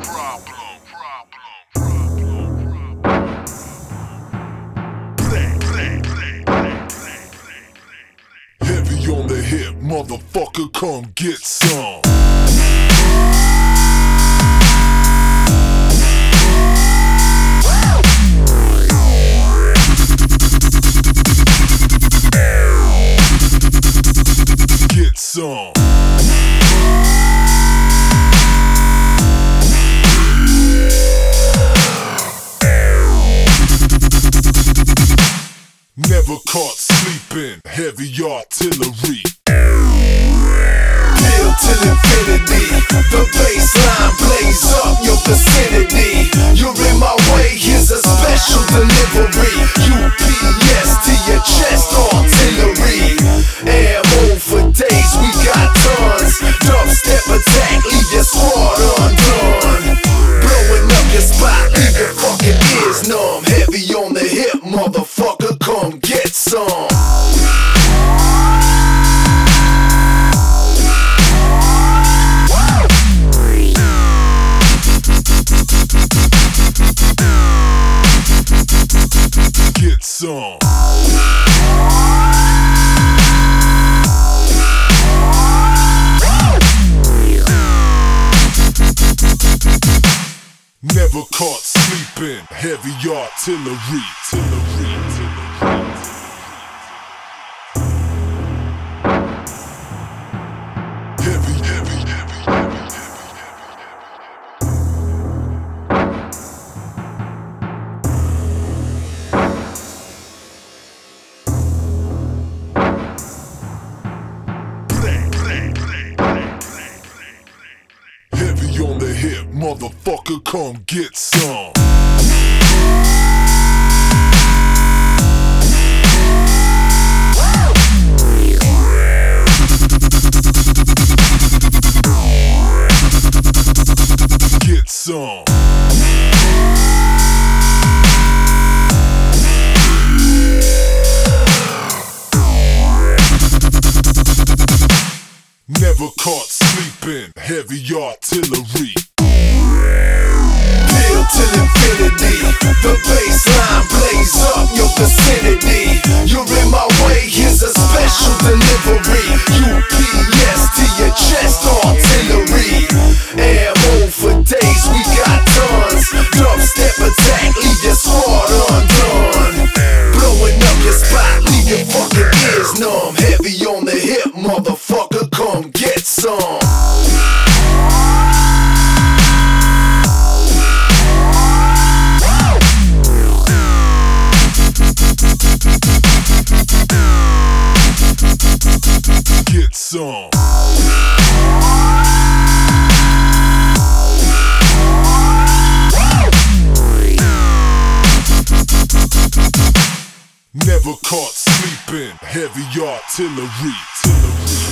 Heavy on the hip, motherfucker, come get some. Get some. Never caught sleeping, heavy artillery. Build till infinity, the baseline blaze up your vicinity. You're in my way, here's a special delivery. UPS to your chest, artillery. Ammo for days, we got tons. Dubstep attack, leave your squad undone. Blowing up your spot, leave your fucking ears numb. Heavy on the hip, motherfucker, come get some. Get some. Never caught sleeping, heavy artillery. Heavy on the hip, motherfucker, come get some. Get some. Never caught sleeping, heavy artillery. Build till infinity, the baseline blaze up your vicinity. You're in my way, here's a special delivery. UPS to your chest, artillery. Ammo for days, we got tons. Dubstep attack, leave your squad undone. Blowing up your spot, leave your fucking ears numb. Heavy on the hip, motherfucker, come get some. Get some. Never caught sleeping, heavy artillery.